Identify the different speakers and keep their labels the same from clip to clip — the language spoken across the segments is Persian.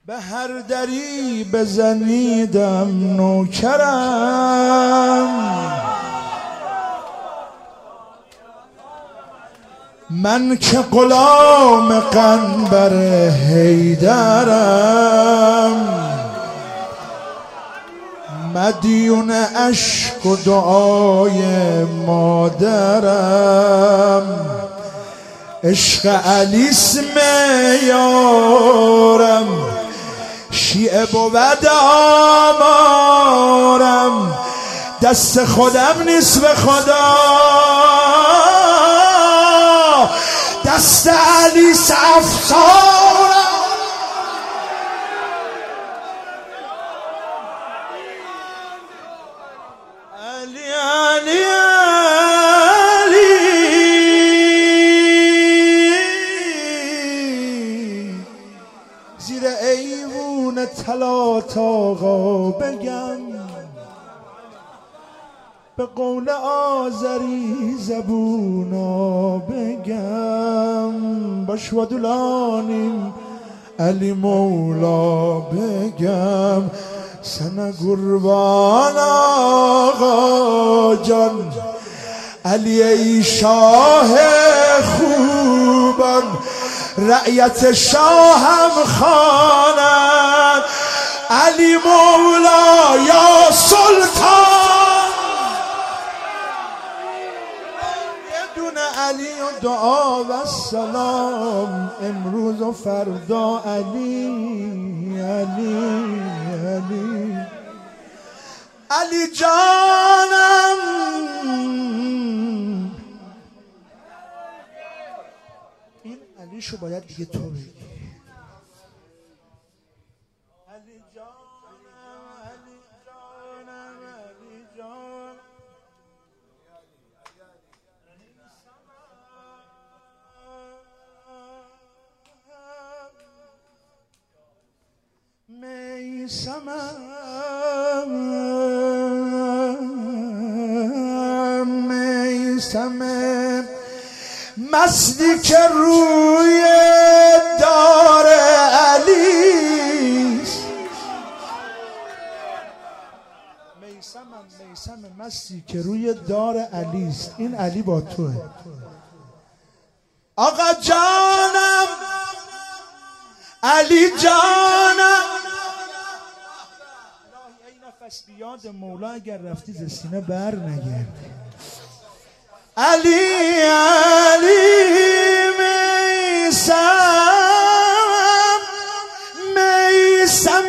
Speaker 1: به هر دری بزنیدم نوکرم، من که غلام قنبر حیدرم، مدیون اشک و دعای مادرم، عشق علیس میارم، شیعه بود آمارم، دست خودم نیست به خدا، دست علیس افسارم. علی علی علی زیر ایوون طلات آقا بگم، به قول آذری زبونا بگم، با شودولانیم علی مولا بگم، سن قربان آقا جان، علی ای شاه خوبان، رعیت شاهم خوانند، علی مولا یا سلطان، علی و دعا و سلام، امروز و فردا علی علی علی علی جانم. این علیشو باید دیگه تو بگی. علی جانم علی جانم علی جانم، میسمه مستی که روی دار علیست، میسم مستی که روی دار علیست، این علی با توه آقا جانم، علی جانم. نفس بیاد مولا اگر رفتی ز سینه بر نگردی. علی علی میسم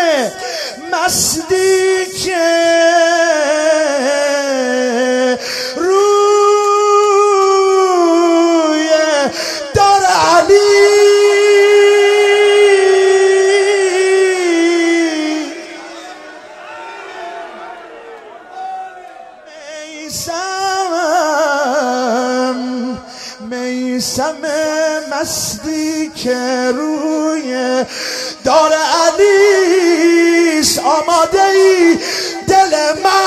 Speaker 1: مستی که روی دار علی، میسم مستی که روی دار علیست، آماده ای دل من